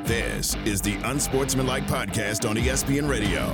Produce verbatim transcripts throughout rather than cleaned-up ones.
This is the Unsportsmanlike Podcast on E S P N Radio.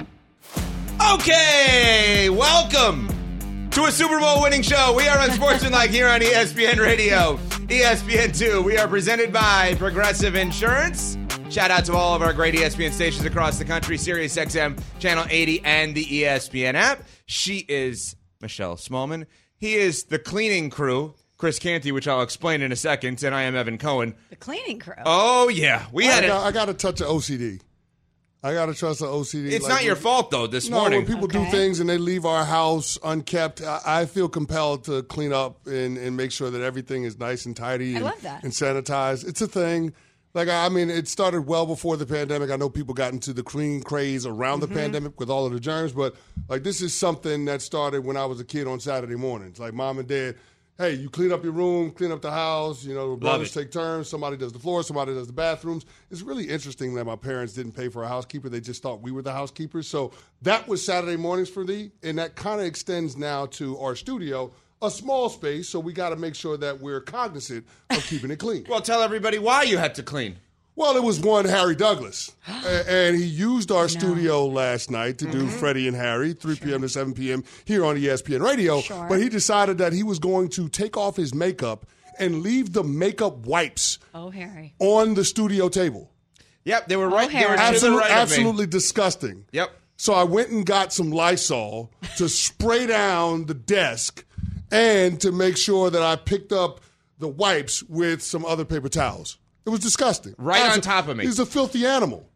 Okay, welcome to a Super Bowl winning show. We are Unsportsmanlike here on E S P N Radio, E S P N two. We are presented by Progressive Insurance. Shout out to all of our great E S P N stations across the country, Sirius X M, Channel eighty, and the E S P N app. She is Michelle Smallman. He is the cleaning crew, Chris Canty, which I'll explain in a second, and I am Evan Cohen. The cleaning crew. Oh, yeah. We I had got, it. I got to touch of O C D. I got to trust the O C D. It's like, not your when, fault, though, this no, morning. when people Okay. do things and they leave our house unkept, I, I feel compelled to clean up and, and make sure that everything is nice and tidy I and, love that. and sanitized. It's a thing. Like, I mean, it started well before the pandemic. I know people got into the clean craze around Mm-hmm. the pandemic with all of the germs, but, like, this is something that started when I was a kid on Saturday mornings. Like, mom and dad, hey, you clean up your room, clean up the house, you know, brothers it. take turns, somebody does the floor, somebody does the bathrooms. It's really interesting that my parents didn't pay for a housekeeper. They just thought we were the housekeepers. So that was Saturday mornings for me, and that kind of extends now to our studio, a small space, so we got to make sure that we're cognizant of keeping it clean. Well, tell everybody why you had to clean. Well, it was one Harry Douglas, A- and he used our studio last night to do Freddie and Harry, three p.m. to seven p.m. here on E S P N Radio. Sure. But he decided that he was going to take off his makeup and leave the makeup wipes Oh, Harry. on the studio table. Yep, they were right. They were Harry. to the Absolute, right of me. absolutely disgusting. Yep. So I went and got some Lysol to spray down the desk and to make sure that I picked up the wipes with some other paper towels. It was disgusting. Right on Absol- top of me. He's a filthy animal.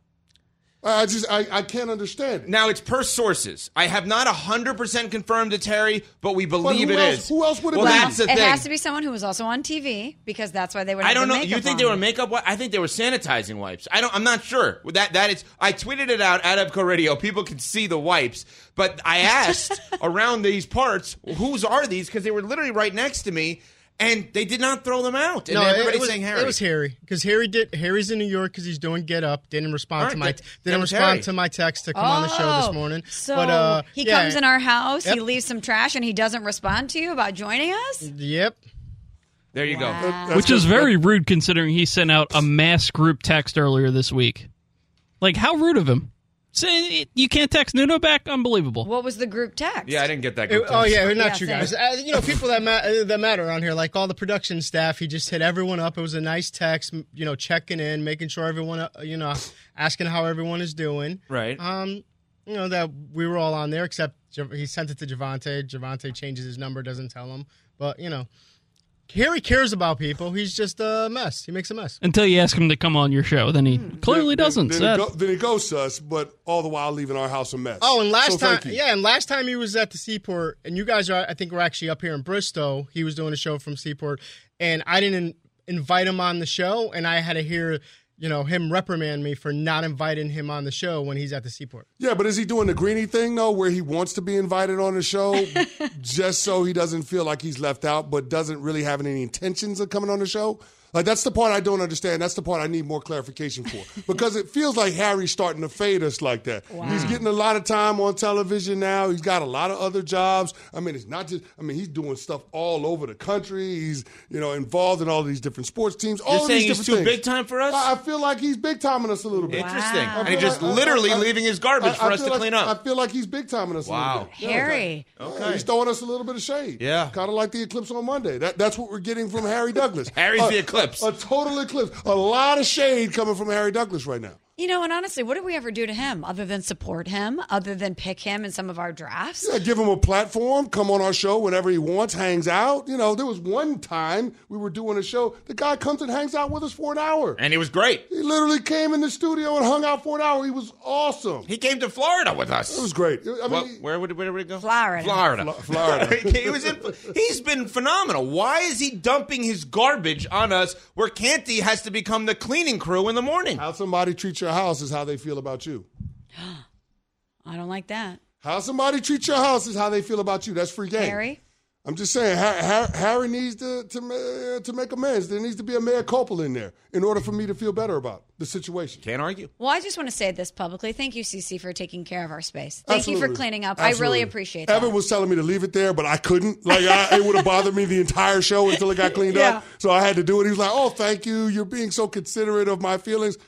I just, I, I can't understand it. Now, it's per sources. I have not one hundred percent confirmed it's Harry, but we But believe who it else- is. Who else would it well, be? that's the It thing. has to be someone who was also on T V because that's why they would have I don't the know. makeup You think on. they were makeup? wi- I think they were sanitizing wipes. I don't. I'm not sure. That that is. I tweeted it out at Evco Radio. People can see the wipes, but I asked around these parts, whose are these? Because they were literally right next to me, and they did not throw them out. And No, it- everybody's it was, saying Harry. It was Harry because Harry did. Harry's in New York because he's doing Get Up. Didn't respond All to right, my that- didn't that was respond Harry. to my text to come on the show this morning. So but, uh, he yeah, comes in our house, he Yep. leaves some trash, and he doesn't respond to you about joining us? Yep. There you Wow. go. That's Which is good. very rude considering he sent out a mass group text earlier this week. Like, how rude of him. Say you can't text Nuno back? Unbelievable. What was the group text? Yeah, I didn't get that. It- Good oh text. yeah, not Yeah, you same. guys. Uh, you know, people that ma- uh, that matter around here, like all the production staff. He just hit everyone up. It was a nice text. m- You know, checking in, making sure everyone, uh, you know, asking how everyone is doing. Right. Um, you know that we were all on there except Jav- he sent it to Javante. Javante changes his number, doesn't tell him. But you know, Harry cares about people. He's just a mess. He makes a mess. Until you ask him to come on your show, then he clearly Then- doesn't. Then, Sad. then, it go, then it goes sus, but all the while leaving our house a mess. Oh, and last So time, thank you. yeah, and last time he was at the Seaport, and you guys are, I think, were actually up here in Bristol. He was doing a show from Seaport, and I didn't invite him on the show, and I had to hear, you know, him reprimand me for not inviting him on the show when he's at the Seaport. Yeah, but is he doing the Greeny thing, though, where he wants to be invited on the show just so he doesn't feel like he's left out, but doesn't really have any intentions of coming on the show? Like, that's the part I don't understand. That's the part I need more clarification for. Because it feels like Harry's starting to fade us like that. He's getting a lot of time on television now. He's got a lot of other jobs. I mean, it's not just, I mean, he's doing stuff all over the country. He's, you know, involved in all these different sports teams. All You're of saying these he's different too things. big time for us? I I feel like he's big timing us a little bit. Interesting. Wow. And he's I feel just like- I- literally I- I- leaving his garbage I- for I us feel to like- clean up. I feel like he's big timing us a Wow. little bit. Yeah, Harry. Okay. He's throwing us a little bit of shade. Yeah. Kind of like the eclipse on Monday. That, that's what we're getting from Harry Douglas. Harry's A- the eclipse. A total eclipse. A lot of shade coming from Harry Douglas right now. You know, and honestly, what did we ever do to him other than support him, other than pick him in some of our drafts? Yeah, give him a platform, come on our show whenever he wants, hangs out. You know, there was one time we were doing a show, the guy comes and hangs out with us for an hour. And he was great. He literally came in the studio and hung out for an hour. He was awesome. He came to Florida with us. It was great. I mean, Well, where would where would it go? Florida. Florida. Fl- Florida. he was in, he's been phenomenal. Why is he dumping his garbage on us where Canty has to become the cleaning crew in the morning? how somebody treats your house is how they feel about you. I don't like that. How somebody treats your house is how they feel about you. That's free game. Harry? I'm just saying, Harry, Harry, Harry needs to to, ma- to make amends. There needs to be a mea culpa in there in order for me to feel better about the situation. Can't argue. Well, I just want to say this publicly. Thank you, C C, for taking care of our space. Thank you Absolutely. for cleaning up. I Absolutely. really appreciate that. Evan was telling me to leave it there, but I couldn't. Like, I, it would have bothered me the entire show until it got cleaned Yeah. up. So I had to do it. He was like, oh, thank you. You're being so considerate of my feelings.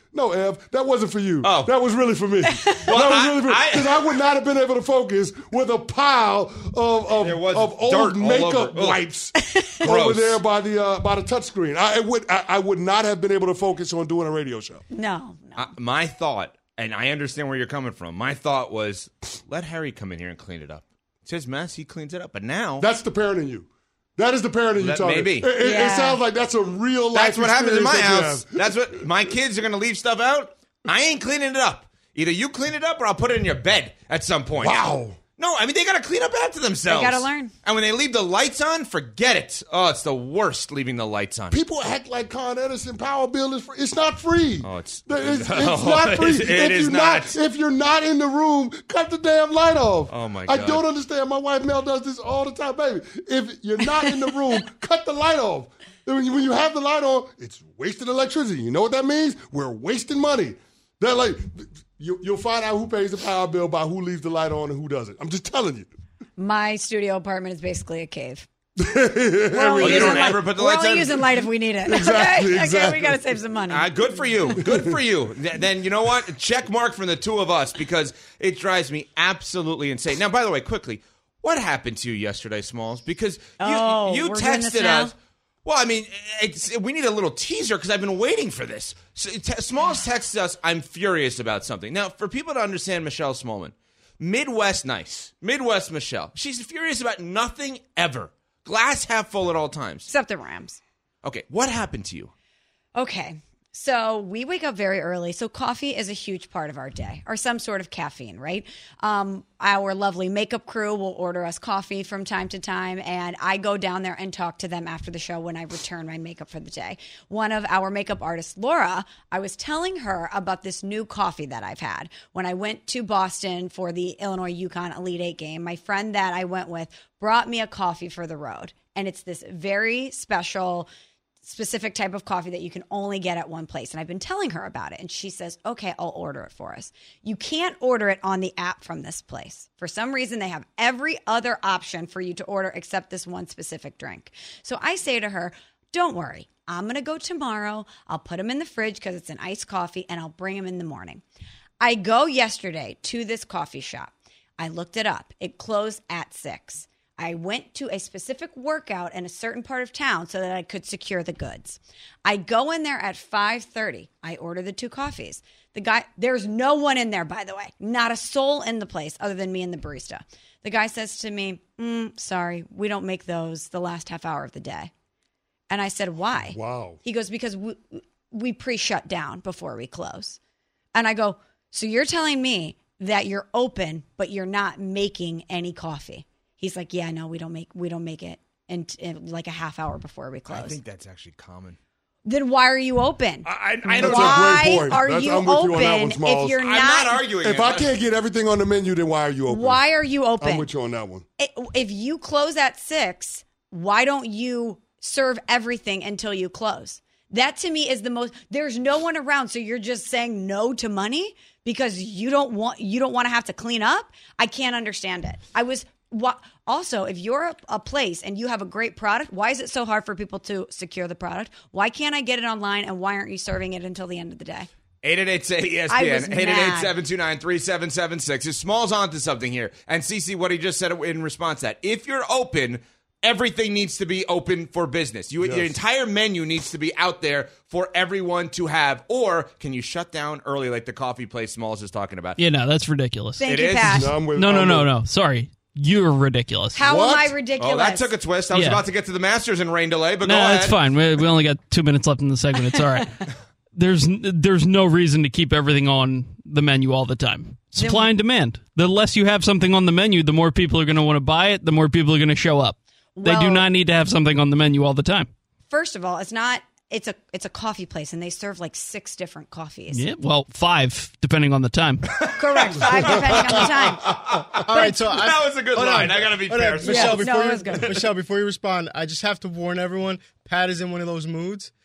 No, Ev, that wasn't for you. Oh. That was really for me. Well, that was I- really for me. I- Because I, would not have been able to focus with a pile of of, There was of dirt old all makeup over. Ugh. wipes over Gross. there by the uh, by the touchscreen. I, I would I, I would not have been able to focus on doing a radio show. No, no. Uh, my thought, and I understand where you're coming from, my thought was, let Harry come in here and clean it up. It's his mess. He cleans it up. But now... That's the parent in you. That is the parent in you That talking. may be. It, it, Yeah. it sounds like that's a real life That's what happens in my experience house. that you That's what my kids are going to leave stuff out. I ain't cleaning it up. Either you clean it up or I'll put it in your bed at some point. Wow. No, I mean, they got to clean up after themselves. They gotta learn. And when they leave the lights on, forget it. Oh, it's the worst leaving the lights on. People act like Con Edison power bill is free. It's not free. Oh, it's- it's, it's Oh, not free. it is- it if is you're not. If you're not in the room, cut the damn light off. Oh, my I God. don't understand. My wife Mel does this all the time, baby. If you're not in the room, cut the light off. When you, when you have the light on, it's wasted electricity. You know what that means? We're wasting money. They're like, you, you'll find out who pays the power bill by who leaves the light on and who doesn't. I'm just telling you. My studio apartment is basically a cave. Every- We're only you using don't light. ever put the We're lights only on? using light if we need it. Exactly, okay? Okay, exactly. we got to save some money. Uh, good for you. Good for you. Th- Then you know what? Check mark from the two of us because it drives me absolutely insane. Now, by the way, quickly, what happened to you yesterday, Smalls? Because you, Oh, you we're doing this texted now? us. Well, I mean, it's, we need a little teaser because I've been waiting for this. So, te- Smalls texted us, I'm furious about something. Now, for people to understand Michelle Smallman, Midwest nice. Midwest Michelle. She's furious about nothing ever. Glass half full at all times. Except the Rams. Okay, what happened to you? Okay. So we wake up very early. So coffee is a huge part of our day, or some sort of caffeine, right? Um, our lovely makeup crew will order us coffee from time to time, and I go down there and talk to them after the show when I return my makeup for the day. One of our makeup artists, Laura, I was telling her about this new coffee that I've had. When I went to Boston for the Illinois-UConn Elite Eight game, my friend that I went with brought me a coffee for the road, and it's this very special specific type of coffee that you can only get at one place. And I've been telling her about it. And she says, okay, I'll order it for us. You can't order it on the app from this place. For some reason, they have every other option for you to order except this one specific drink. So I say to her, don't worry. I'm going to go tomorrow. I'll put them in the fridge because it's an iced coffee and I'll bring them in the morning. I go yesterday to this coffee shop. I looked it up. It closed at six. I went to a specific workout in a certain part of town so that I could secure the goods. I go in there at five thirty. I order the two coffees. The guy, there's no one in there, by the way. Not a soul in the place other than me and the barista. The guy says to me, mm, sorry, we don't make those the last half hour of the day. And I said, why? Wow. He goes, because we, we pre-shut down before we close. And I go, so you're telling me that you're open, but you're not making any coffee? He's like, yeah, no, we don't make we don't make it in, in like a half hour before we close. I think that's actually common. Then why are you open? I, I don't That's a why great point. are That's- you I'm with you on that one, open Smalls. if you're I'm not? not arguing. If it. I can't get everything on the menu, then why are you open? Why are you open? I'm with you on that one. It- if you close at six, why don't you serve everything until you close? That to me is the most. There's no one around, so you're just saying no to money because you don't want you don't want to have to clean up. I can't understand it. I was. What, also, if you're a, a place and you have a great product, why is it so hard for people to secure the product? Why can't I get it online, and why aren't you serving it until the end of the day? eight eight eight say E S P I N, was eight eight eight, mad. seven two nine, three seven seven six. Is Smalls onto something here? And Cece, what he just said in response to that. If you're open, everything needs to be open for business. You, Yes. Your entire menu needs to be out there for everyone to have. Or can you shut down early like the coffee place Smalls is talking about? Yeah, no, that's ridiculous. Thank It you, is? Pat. No, I'm with, No, no, I'm no, with- no. Sorry. You're ridiculous. How What? am I ridiculous? Oh, that took a twist. I was Yeah. about to get to the Masters in rain delay, but No, go ahead. it's fine. We, we only got two minutes left in the segment. It's all right. There's there's no reason to keep everything on the menu all the time. Supply and demand. The less you have something on the menu, the more people are going to want to buy it, the more people are going to show up. They do Well- not need to have something on the menu all the time. First of all, it's not. It's a it's a coffee place, and they serve like six different coffees. Yeah, well, five, depending on the time. Correct, five depending on the time. All right, so I, That was a good hold line. on. I gotta be Hold fair. on. Yeah, Michelle, no, before it was you, good. Michelle, before you respond, I just have to warn everyone. Pat is in one of those moods.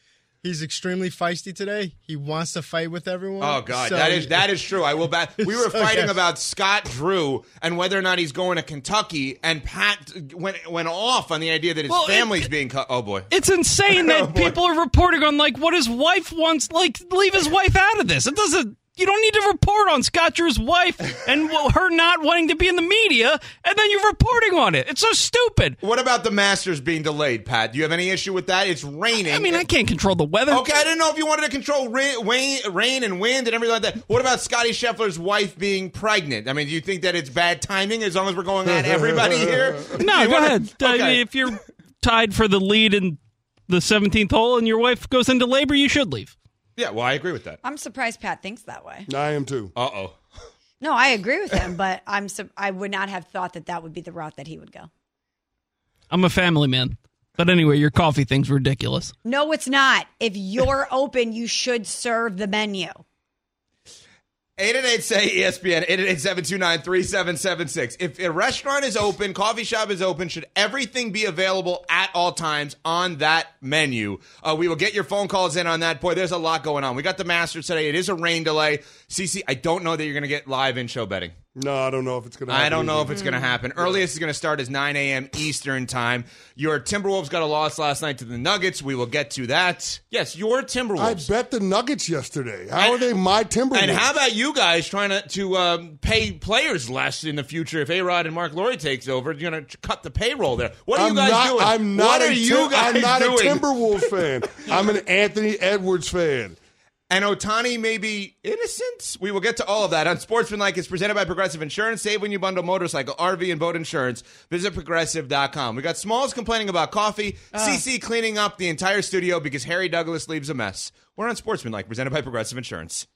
He's extremely feisty today. He wants to fight with everyone. Oh God, so, that is that is true. I will bet. We were So, fighting yes. about Scott Drew and whether or not he's going to Kentucky, and Pat went went off on the idea that his Well, it- family's being cut. Oh boy, It's insane Oh, that boy. people are reporting on like what his wife wants. Like, leave his wife out of this. It doesn't. You don't need to report on Scott Drew's wife and her not wanting to be in the media, and then you're reporting on it. It's so stupid. what about the Masters being delayed, Pat? Do you have any issue with that? It's raining. I mean, I can't control the weather. Okay, I didn't know if you wanted to control rain, rain, rain and wind and everything like that. What about Scotty Scheffler's wife being pregnant? I mean, do you think that it's bad timing as long as we're going at everybody here? No, You go wanna- ahead. I Okay. mean, if you're tied for the lead in the seventeenth hole and your wife goes into labor, you should leave. Yeah, well, I agree with that. I'm surprised Pat thinks that way. I am too. Uh-oh. No, I agree with him, but I'm su- I would not have thought that that would be the route that he would go. I'm a family man. But anyway, your coffee thing's ridiculous. No, it's not. If you're open, you should serve the menu. eight eight eight say E S P N, eight eight eight, seven two nine, three seven seven six. If a restaurant is open, coffee shop is open, should everything be available at all times on that menu? Uh, we will get your phone calls in on that. Boy, there's a lot going on. We got the Masters today. It is a rain delay. Cece, I don't know that you're going to get live in-show betting. No, I don't know if it's going to happen. I don't know either. if it's going to happen. Earliest is going to start is nine a.m. Eastern time. Your Timberwolves got a loss last night to the Nuggets. We will get to that. Yes, your I Timberwolves. bet the Nuggets yesterday. How And- are they my Timberwolves? And how about you guys trying to, to um, pay players less in the future? If A-Rod and Mark Laurie takes over, you're going to cut the payroll there. What are I'm you guys not, doing? I'm not what a are you Tim- guys I'm not doing? a Timberwolves fan. I'm an Anthony Edwards fan. And Ohtani may be innocent. We will get to all of that on Sportsmanlike. It's presented by Progressive Insurance. Save when you bundle motorcycle, R V, and boat insurance. Visit progressive dot com. We got Smalls complaining about coffee. C C cleaning up the entire studio because Harry Douglas leaves a mess. We're on Sportsmanlike, presented by Progressive Insurance.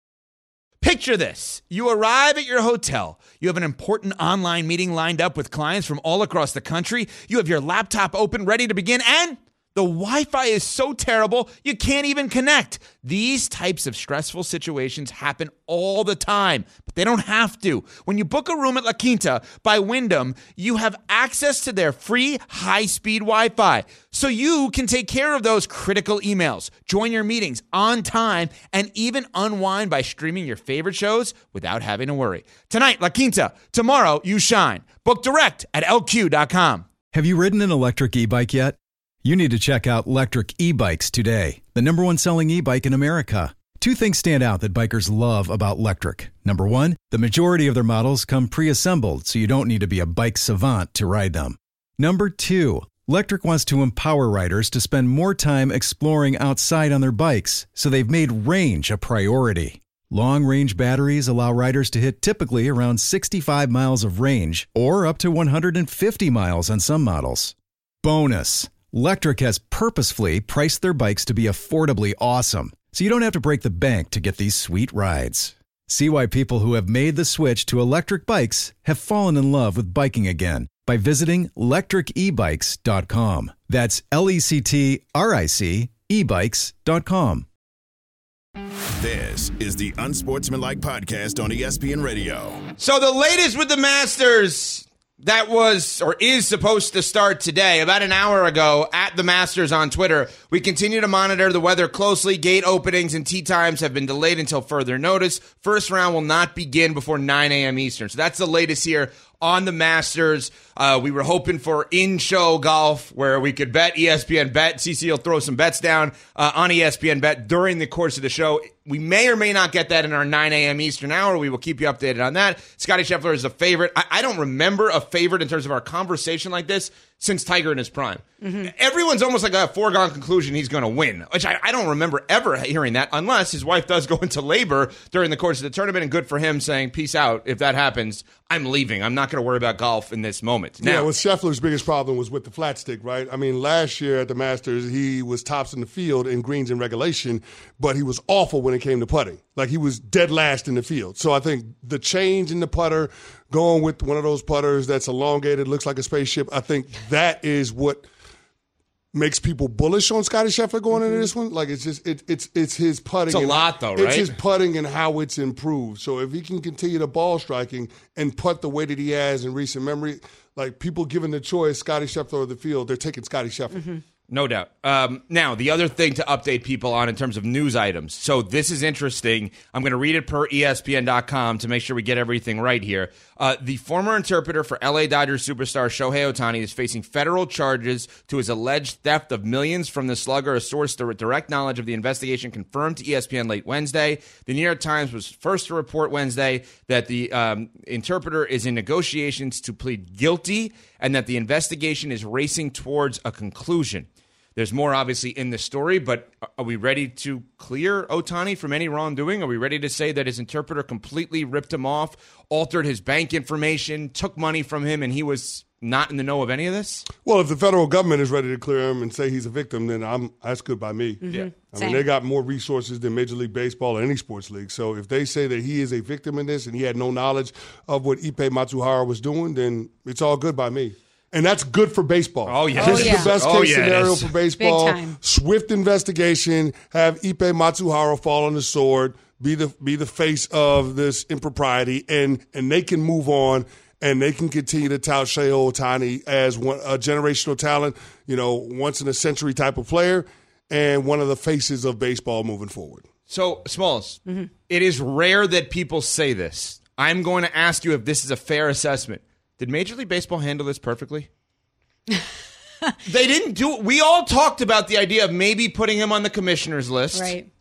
Picture this. You arrive at your hotel. You have an important online meeting lined up with clients from all across the country. You have your laptop open, ready to begin, and the Wi-Fi is so terrible, you can't even connect. These types of stressful situations happen all the time, but they don't have to. When you book a room at La Quinta by Wyndham, you have access to their free high-speed Wi-Fi, so you can take care of those critical emails, join your meetings on time, and even unwind by streaming your favorite shows without having to worry. Tonight, La Quinta. Tomorrow, you shine. Book direct at L Q dot com. Have you ridden an electric e-bike yet? You need to check out Lectric E-Bikes today, the number one selling e-bike in America. Two things stand out that bikers love about Lectric. Number one, the majority of their models come pre-assembled, so you don't need to be a bike savant to ride them. Number two, Lectric wants to empower riders to spend more time exploring outside on their bikes, so they've made range a priority. Long-range batteries allow riders to hit typically around sixty-five miles of range, or up to one hundred fifty miles on some models. Bonus! Lectric has purposefully priced their bikes to be affordably awesome, so you don't have to break the bank to get these sweet rides. See why people who have made the switch to electric bikes have fallen in love with biking again by visiting lectric e bikes dot com. That's L E C T R I C e bikes dot com. This is the Unsportsmanlike Podcast on E S P N Radio. So the latest with the Masters that was or is supposed to start today, about an hour ago at the Masters on Twitter. We continue to monitor the weather closely. Gate openings and tee times have been delayed until further notice. First round will not begin before nine a.m. Eastern. So that's the latest here on the Masters. Uh, we were hoping for in-show golf where we could bet E S P N Bet. C C will throw some bets down uh, on E S P N Bet during the course of the show. We may or may not get that in our nine a.m. Eastern hour. We will keep you updated on that. Scotty Scheffler is a favorite. I, I don't remember a favorite in terms of our conversation like this since Tiger in his prime. Mm-hmm. Everyone's almost like a foregone conclusion he's going to win, which I, I don't remember ever hearing that unless his wife does go into labor during the course of the tournament, and good for him saying, peace out. If that happens, I'm leaving. I'm not going to worry about golf in this moment. Now, Yeah, well, Scheffler's biggest problem was with the flat stick, right? I mean, last year at the Masters, he was tops in the field in greens in regulation, but he was awful when it came to putting. Like, he was dead last in the field. So I think the change in the putter, going with one of those putters that's elongated, looks like a spaceship, I think that is what makes people bullish on Scotty Scheffler going into this one. Like, it's just it, it's it's his putting. It's a and, lot, though, right? It's his putting and how it's improved. So if he can continue the ball striking and putt the way that he has in recent memory, like, people given the choice, Scotty Scheffler or the field, they're taking Scotty Scheffler. Mm-hmm. No doubt. Um, now, the other thing to update people on in terms of news items. So this is interesting. I'm going to read it per E S P N dot com to make sure we get everything right here. Uh, the former interpreter for L A Dodgers superstar Shohei Ohtani is facing federal charges to his alleged theft of millions from the slugger, a source with direct knowledge of the investigation confirmed to E S P N late Wednesday. The New York Times was first to report Wednesday that the um, interpreter is in negotiations to plead guilty and that the investigation is racing towards a conclusion. There's more, obviously, in the story, but are we ready to clear Ohtani from any wrongdoing? Are we ready to say that his interpreter completely ripped him off, altered his bank information, took money from him, and he was not in the know of any of this? Well, if the federal government is ready to clear him and say he's a victim, then I'm that's good by me. Mm-hmm. Yeah. I Same. mean, they got more resources than Major League Baseball or any sports league. So if they say that he is a victim in this and he had no knowledge of what Ippei Matsuhara was doing, then it's all good by me. And that's good for baseball. Oh, yeah. This Oh, is yeah. the best Oh, case yeah, it scenario is. for baseball. Big time. Swift investigation, have Ippei Matsuhara fall on the sword, be the be the face of this impropriety, and and they can move on and they can continue to tout Shohei Ohtani as one, a generational talent, you know, once in a century type of player, and one of the faces of baseball moving forward. So, Smalls, mm-hmm. It is rare that people say this. I'm going to ask you if this is a fair assessment. Did Major League Baseball handle this perfectly? They didn't do it. We all talked about the idea of maybe putting him on the commissioner's list. Right.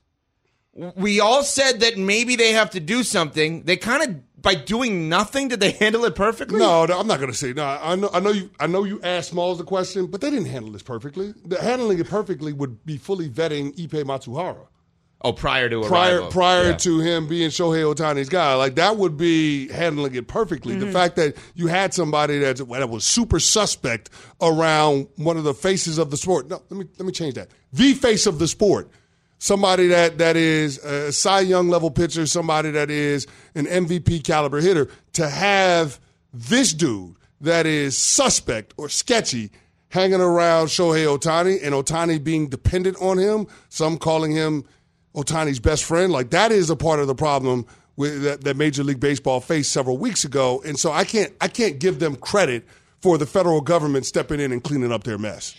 We all said that maybe they have to do something. They kind of, by doing nothing, did they handle it perfectly? No, no I'm not going to say no. I know, I know you. I know you asked Smalls the question, but they didn't handle this perfectly. The, handling it perfectly would be fully vetting Ippei Matsuhara. Oh, prior to prior arrival. prior Yeah. to him being Shohei Ohtani's guy, like that would be handling it perfectly. Mm-hmm. The fact that you had somebody that's, that was super suspect around one of the faces of the sport. No, let me let me change that. The face of the sport. Somebody that, that is a Cy Young level pitcher, somebody that is an M V P caliber hitter, to have this dude that is suspect or sketchy hanging around Shohei Ohtani and Ohtani being dependent on him, some calling him Ohtani's best friend, like that is a part of the problem with that, that Major League Baseball faced several weeks ago. And so I can't I can't give them credit for the federal government stepping in and cleaning up their mess.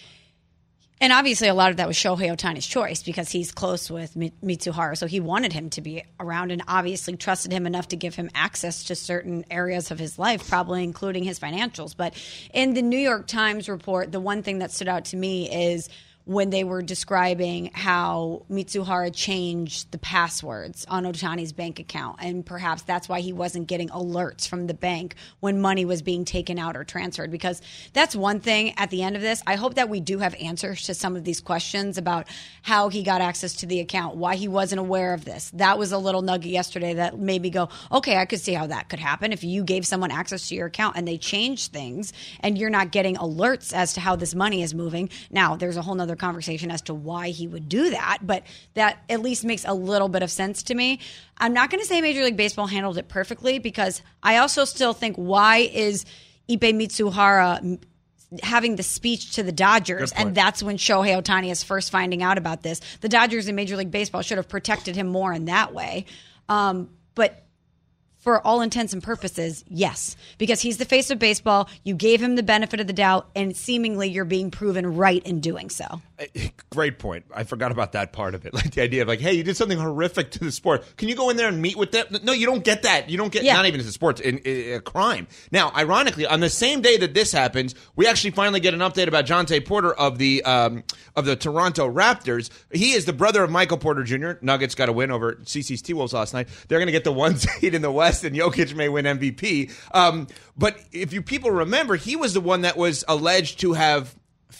And obviously, a lot of that was Shohei Ohtani's choice because he's close with Mitsuhara, so he wanted him to be around and obviously trusted him enough to give him access to certain areas of his life, probably including his financials. But in the New York Times report, the one thing that stood out to me is when they were describing how Mitsuhara changed the passwords on Ohtani's bank account. And perhaps that's why he wasn't getting alerts from the bank when money was being taken out or transferred. Because that's one thing at the end of this. I hope that we do have answers to some of these questions about how he got access to the account, why he wasn't aware of this. That was a little nugget yesterday that made me go, okay, I could see how that could happen. If you gave someone access to your account and they changed things and you're not getting alerts as to how this money is moving. Now, there's a whole nother conversation as to why he would do that, but that at least makes a little bit of sense to me. I'm not going to say Major League Baseball handled it perfectly because I also still think, why is Ippei Mitsuhara having the speech to the Dodgers, and that's when Shohei Ohtani is first finding out about this? The Dodgers in Major League Baseball should have protected him more in that way. Um, but for all intents and purposes, yes, because he's the face of baseball. You gave him the benefit of the doubt, and seemingly you're being proven right in doing so. Great point. I forgot about that part of it. Like the idea of like, hey, you did something horrific to the sport. Can you go in there and meet with them? No, you don't get that. You don't get, Yeah. not even as a sport, in, in, a crime. Now, ironically, on the same day that this happens, we actually finally get an update about Jonte Porter of the um, of the Toronto Raptors. He is the brother of Michael Porter Junior Nuggets got a win over C C's T-Wolves last night. They're going to get the one seed in the West, and Jokic may win M V P. Um, but if you people remember, he was the one that was alleged to have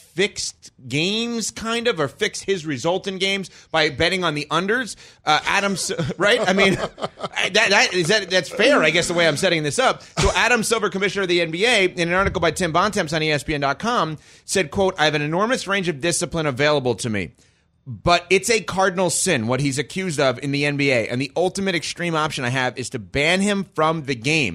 fixed games, kind of, or fixed his result in games by betting on the unders. Uh, Adams, right? I mean, that, that is that that's fair, I guess, the way I'm setting this up. So Adam Silver, commissioner of the N B A, in an article by Tim Bontemps on E S P N dot com, said, quote, "I have an enormous range of discipline available to me, but it's a cardinal sin what he's accused of in the N B A, and the ultimate extreme option I have is to ban him from the game.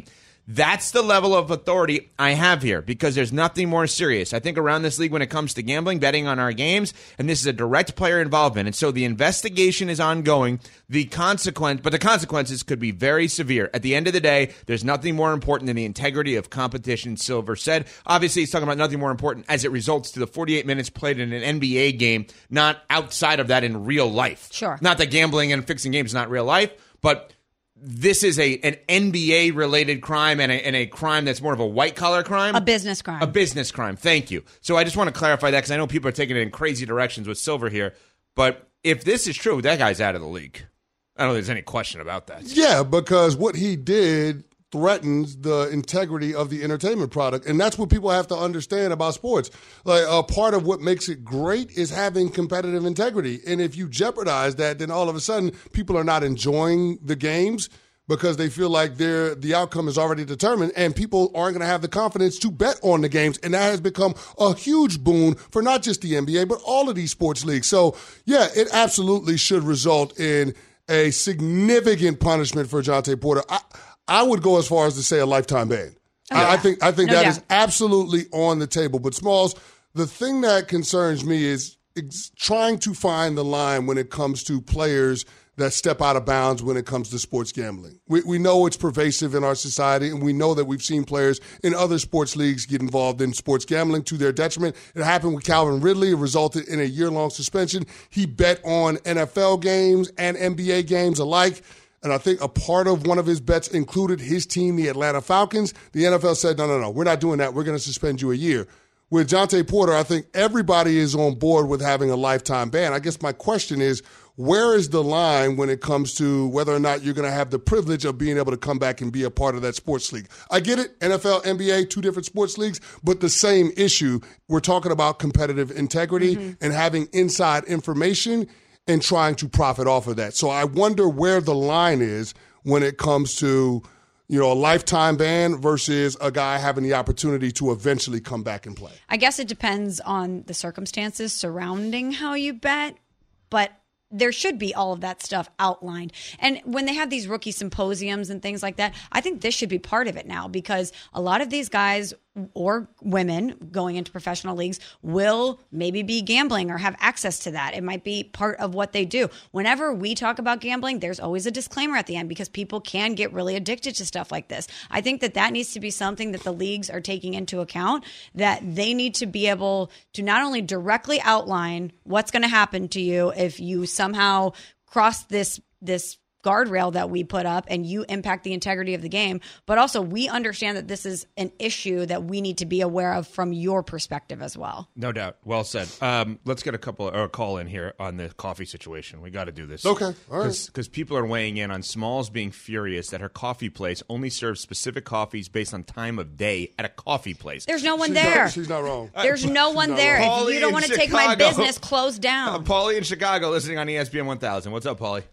That's the level of authority I have here because there's nothing more serious. I think around this league when it comes to gambling, betting on our games, and this is a direct player involvement. And so the investigation is ongoing. The consequence, but the consequences could be very severe. At the end of the day, there's nothing more important than the integrity of competition, Silver said. Obviously, he's talking about nothing more important as it results to the forty-eight minutes played in an N B A game, not outside of that in real life. Sure. Not that gambling and fixing games is not real life, but this is a an N B A-related crime and a, and a crime that's more of a white-collar crime. A business crime. A business crime. Thank you. So I just want to clarify that because I know people are taking it in crazy directions with Silver here. But if this is true, that guy's out of the league. I don't think there's any question about that. Yeah, because what he did threatens the integrity of the entertainment product. And that's what people have to understand about sports. Like, a part of what makes it great is having competitive integrity. And if you jeopardize that, then all of a sudden people are not enjoying the games because they feel like they're, the outcome is already determined and people aren't going to have the confidence to bet on the games. And that has become a huge boon for not just the N B A, but all of these sports leagues. So, yeah, it absolutely should result in a significant punishment for Jontay Porter. I, I would go as far as to say a lifetime ban. Oh, I, yeah. I think I think No that doubt. is absolutely on the table. But Smalls, the thing that concerns me is ex- trying to find the line when it comes to players that step out of bounds when it comes to sports gambling. We, we know it's pervasive in our society, and we know that we've seen players in other sports leagues get involved in sports gambling to their detriment. It happened with Calvin Ridley. It resulted in a year-long suspension. He bet on N F L games and N B A games alike. And I think a part of one of his bets included his team, the Atlanta Falcons. The N F L said, no, no, no, we're not doing that. We're going to suspend you a year. With Jontay Porter, I think everybody is on board with having a lifetime ban. I guess my question is, where is the line when it comes to whether or not you're going to have the privilege of being able to come back and be a part of that sports league? I get it, N F L, N B A, two different sports leagues, but the same issue. We're talking about competitive integrity mm-hmm. and having inside information and trying to profit off of that. So I wonder where the line is when it comes to, you know, a lifetime ban versus a guy having the opportunity to eventually come back and play. I guess it depends on the circumstances surrounding how you bet, but there should be all of that stuff outlined. And when they have these rookie symposiums and things like that, I think this should be part of it now because a lot of these guys or women going into professional leagues will maybe be gambling or have access to that. It might be part of what they do. Whenever we talk about gambling, there's always a disclaimer at the end because people can get really addicted to stuff like this. I think that that needs to be something that the leagues are taking into account, that they need to be able to not only directly outline what's going to happen to you if you somehow cross this this guardrail that we put up and you impact the integrity of the game, but also we understand that this is an issue that we need to be aware of from your perspective as well. No doubt. Well said. Um, let's get a couple or a call in here on the coffee situation. We got to do this. Okay. All right. Because people are weighing in on Smalls being furious that her coffee place only serves specific coffees based on time of day at a coffee place. There's no one She's there. Not, she's not wrong. There's no one not there. wrong. If you don't Paulie want to in take my Chicago. business, close Uh, down. Paulie in Chicago listening on E S P N one thousand. What's up, Paulie?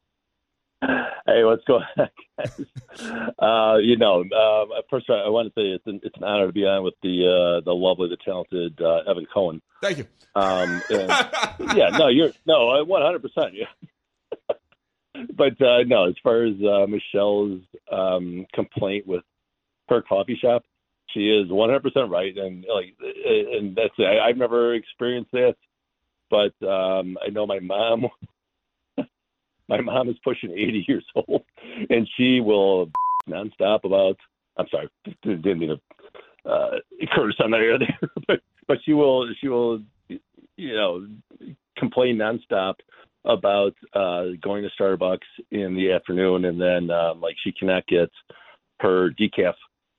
Hey, what's going on, guys? Uh, you know, um, first of all, I want to say it's an, it's an honor to be on with the uh, the lovely, the talented uh, Evan Cohen. Thank you. Um, and, yeah, no, you're no, one hundred percent. Yeah. But uh, no, as far as uh, Michelle's um, complaint with her coffee shop, she is one hundred percent right, and like, and that's it. I, I've never experienced that, but um, I know my mom. My mom is pushing eighty years old, and she will nonstop about. I'm sorry, didn't mean to uh, curse on the air there, but but she will she will you know complain nonstop about uh, going to Starbucks in the afternoon, and then um, like she cannot get her decaf.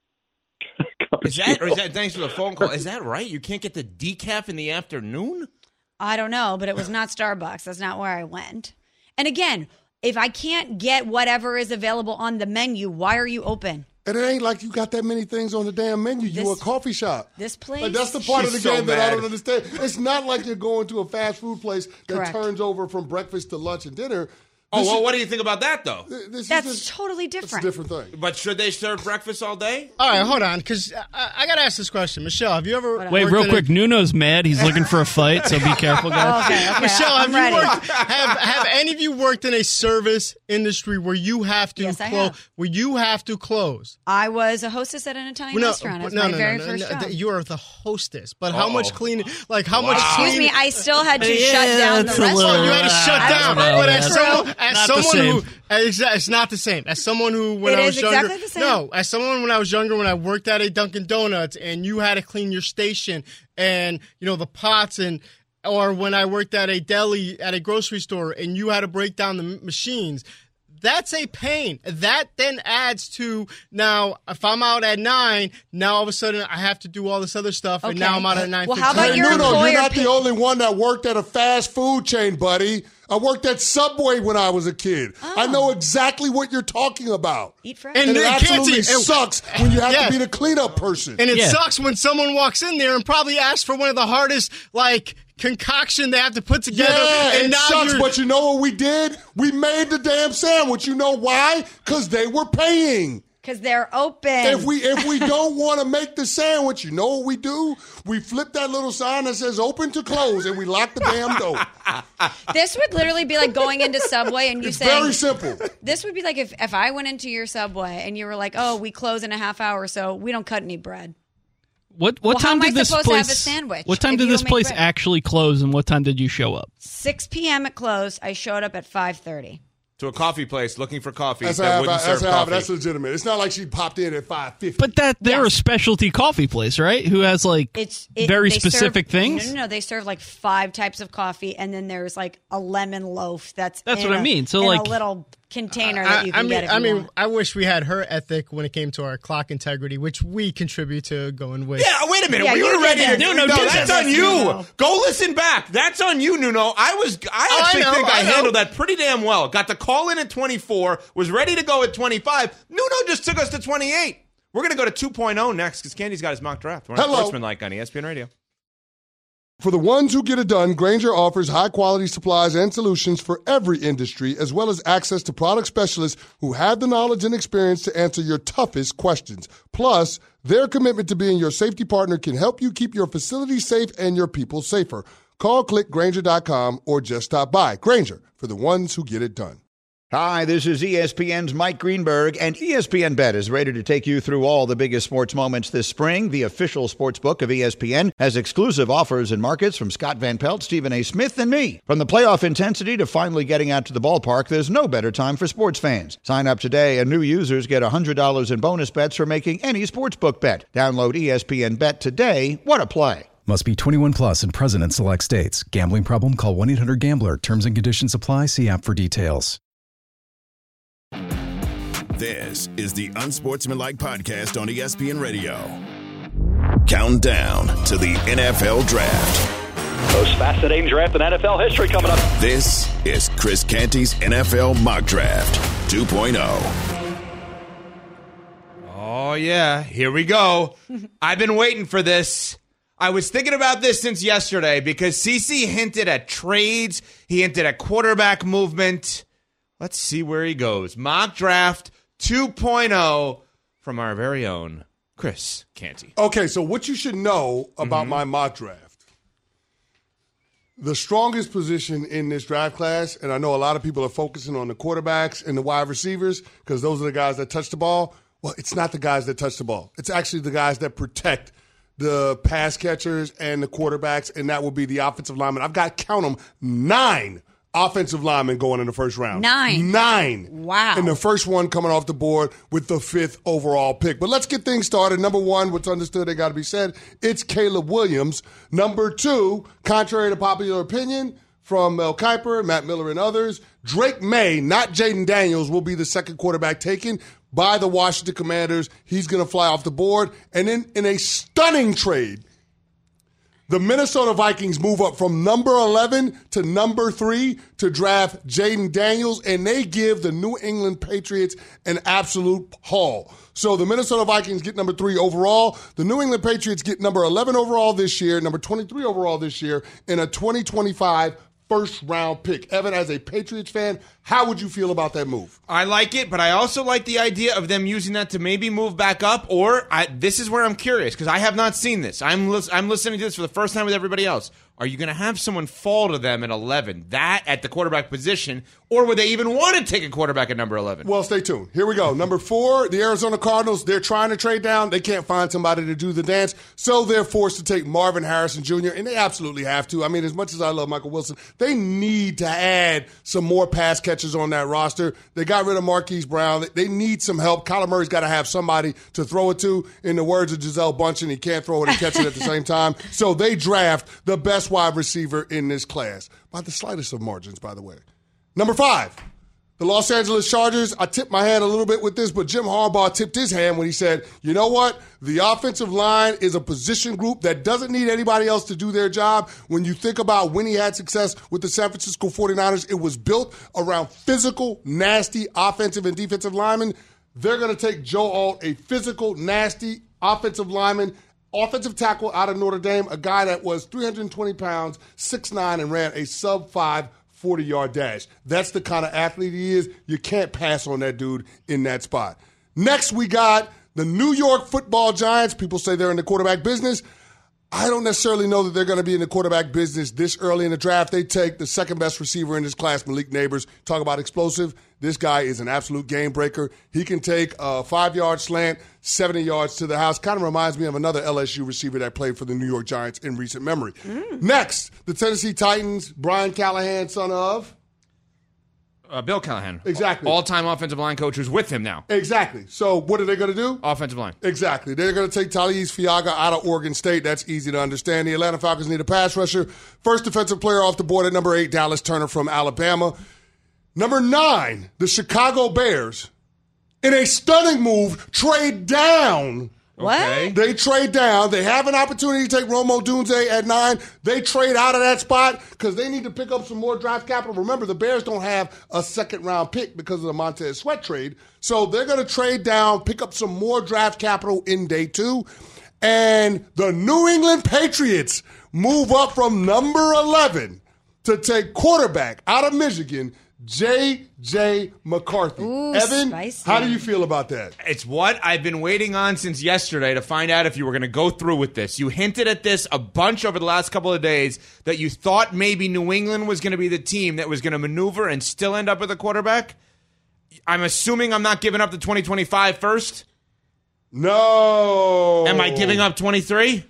Is that, or is that, thanks for the phone call. Is that right? You can't get the decaf in the afternoon? I don't know, but it was not Starbucks. That's not where I went. And again, if I can't get whatever is available on the menu, why are you open? And it ain't like you got that many things on the damn menu. You This- a coffee shop. This place? Like, that's the part She's of the so game that I mad. don't understand. It's not like you're going to a fast food place that Correct. turns over from breakfast to lunch and dinner. Oh, well, what do you think about that, though? This That's is just, totally It's a different. different thing. But should they serve breakfast all day? All right, hold on, because I, I got to ask this question. Michelle, have you ever Wait, worked real in quick. A, Nuno's mad. He's looking for a fight, so be careful, guys. Okay, okay. Michelle, I'm have ready. you worked? Have Have any of you worked in a service industry where you have to Yes, I close? have. Where you have to close? I was a hostess at an Italian Well, no, restaurant. It was no, my no, very no, first no, job. You are the hostess, but how Uh-oh. much cleaning? Like how much? Wow. Cleaning? Excuse me, I still had to Yeah, shut down the it's a restaurant. little- Oh, you had to shut I down. don't know, But as man. someone, as Not the someone who, same. as, it's not the same. As someone who, when It I was is younger, exactly the same. no, as someone when I was younger, when I worked at a Dunkin' Donuts, and you had to clean your station, and you know the pots, and or when I worked at a deli at a grocery store, and you had to break down the m- machines. That's a pain. That then adds to now, if I'm out at nine, now all of a sudden I have to do all this other stuff, and Okay. now I'm out at nine. Well, how about Hey, your no, no, employer you're not pay- the only one that worked at a fast food chain, buddy. I worked at Subway when I was a kid. I know exactly what you're talking about. Eat fresh. And And it they can't absolutely see- and- sucks when you have Yeah. to be the cleanup person. And it Yeah. sucks when someone walks in there and probably asks for one of the hardest, like, concoction they have to put together. Yeah, and it now sucks, you're, but you know what we did? We made the damn sandwich. You know why? Because they were paying. Because they're open. If we if we don't want to make the sandwich, you know what we do? We flip that little sign that says open to close, and we lock the damn door. This would literally be like going into Subway and you It's saying, very simple. this would be like if, if I went into your Subway and you were like, oh, we close in a half hour, so we don't cut any bread. What what Well, how time am I did this supposed to have place? a sandwich What time if did you this don't make place bread? actually close, and what time did you show up? six p.m. at close. I showed up at five thirty. To a coffee place looking for coffee That's that how. wouldn't That's serve how. coffee. That's legitimate. It's not like she popped in at five fifty. But that they're Yes. a specialty coffee place, right? Who has like It's it, very they specific serve, things. No, no, no. They serve like five types of coffee, and then there's like a lemon loaf. That's That's in what I a- mean. So, in like- a little container that I, you I can mean, get. If you I mean, want. I wish we had her ethic when it came to our clock integrity, which we contribute to going with. Yeah, wait a minute. Yeah, we you were did ready this. to No, No, no, no, you that's did on this, you. Nuno. Go listen back. That's on you, Nuno. I was I Oh, I actually know, think I, I know. handled that pretty damn well. Got the call in at twenty-four, was ready to go at twenty-five. Nuno just took us to twenty-eight. We're going to go to two point oh next because Candy's got his mock draft. We're on Hello. Sportsmanlike on E S P N Radio. For the ones who get it done, Grainger offers high-quality supplies and solutions for every industry, as well as access to product specialists who have the knowledge and experience to answer your toughest questions. Plus, their commitment to being your safety partner can help you keep your facility safe and your people safer. Call click Grainger dot com or just stop by. Grainger, for the ones who get it done. Hi, this is E S P N's Mike Greenberg, and E S P N Bet is ready to take you through all the biggest sports moments this spring. The official sports book of E S P N has exclusive offers and markets from Scott Van Pelt, Stephen A. Smith, and me. From the playoff intensity to finally getting out to the ballpark, there's no better time for sports fans. Sign up today, and new users get one hundred dollars in bonus bets for making any sportsbook bet. Download E S P N Bet today. What a play. Must be twenty-one plus and present in select states. Gambling problem? Call one eight hundred gambler. Terms and conditions apply. See app for details. This is the Unsportsmanlike Podcast on E S P N Radio. Countdown to the N F L Draft. Most fascinating draft in N F L history coming up. This is Chris Canty's N F L Mock Draft two point oh. Oh, yeah. Here we go. I've been waiting for this. I was thinking about this since yesterday because CeCe hinted at trades. He hinted at quarterback movement. Let's see where he goes. Mock Draft two point oh from our very own Chris Canty. Okay, so what you should know about my mock draft. The strongest position in this draft class, and I know a lot of people are focusing on the quarterbacks and the wide receivers because those are the guys that touch the ball. Well, it's not the guys that touch the ball. It's actually the guys that protect the pass catchers and the quarterbacks, and that will be the offensive linemen. I've got, count them, nine offensive linemen going in the first round. Nine. Nine. Wow. And the first one coming off the board with the fifth overall pick. But let's get things started. Number one, what's understood, they got to be said, it's Caleb Williams. Number two, contrary to popular opinion from Mel Kiper, Matt Miller, and others, Drake May, not Jaden Daniels, will be the second quarterback taken by the Washington Commanders. He's going to fly off the board. And then in a stunning trade, the Minnesota Vikings move up from number eleven to number three to draft Jaden Daniels, and they give the New England Patriots an absolute haul. So the Minnesota Vikings get number three overall. The New England Patriots get number eleven overall this year, number twenty-three overall this year, in a twenty twenty-five first-round pick. Evan, as a Patriots fan, how would you feel about that move? I like it, but I also like the idea of them using that to maybe move back up, or I, this is where I'm curious, because I have not seen this. I'm, lis- I'm listening to this for the first time with everybody else. Are you going to have someone fall to them at eleven, that at the quarterback position, or would they even want to take a quarterback at number eleven? Well, stay tuned. Here we go. Number four, the Arizona Cardinals, they're trying to trade down. They can't find somebody to do the dance, so they're forced to take Marvin Harrison Junior, and they absolutely have to. I mean, as much as I love Michael Wilson, they need to add some more pass catchers on that roster. They got rid of Marquise Brown. They need some help. Kyler Murray's got to have somebody to throw it to. In the words of Gisele Bundchen, he can't throw it and catch it at the same time. So they draft the best wide receiver in this class, by the slightest of margins, by the way. Number five, the Los Angeles Chargers. I tipped my hand a little bit with this, but Jim Harbaugh tipped his hand when he said, you know what? The offensive line is a position group that doesn't need anybody else to do their job. When you think about when he had success with the San Francisco forty-niners, it was built around physical, nasty offensive and defensive linemen. They're going to take Joe Alt, a physical, nasty offensive lineman, offensive tackle out of Notre Dame, a guy that was three hundred twenty pounds, six nine, and ran a sub five forty-yard dash. That's the kind of athlete he is. You can't pass on that dude in that spot. Next, we got the New York Football Giants. People say they're in the quarterback business. I don't necessarily know that they're going to be in the quarterback business this early in the draft. They take the second best receiver in this class, Malik Neighbors. Talk about explosive. This guy is an absolute game breaker. He can take a five-yard slant, seventy yards to the house. Kind of reminds me of another L S U receiver that played for the New York Giants in recent memory. Mm. Next, the Tennessee Titans, Brian Callahan, son of? Uh, Bill Callahan. Exactly. All-time offensive line coach who's with him now. Exactly. So what are they going to do? Offensive line. Exactly. They're going to take Talise Fiaga out of Oregon State. That's easy to understand. The Atlanta Falcons need a pass rusher. First defensive player off the board at number eight, Dallas Turner from Alabama. Number nine, the Chicago Bears, in a stunning move, trade down. What? Okay. They trade down. They have an opportunity to take Romo Dunze at nine. They trade out of that spot because they need to pick up some more draft capital. Remember, the Bears don't have a second-round pick because of the Montez Sweat trade. So they're going to trade down, pick up some more draft capital in day two. And the New England Patriots move up from number eleven to take quarterback out of Michigan, J J. McCarthy. Ooh, Evan, spicy. how do you feel about that? It's what I've been waiting on since yesterday to find out if you were going to go through with this. You hinted at this a bunch over the last couple of days that you thought maybe New England was going to be the team that was going to maneuver and still end up with a quarterback. I'm assuming I'm not giving up the twenty twenty-five first. No. Am I giving up twenty-three?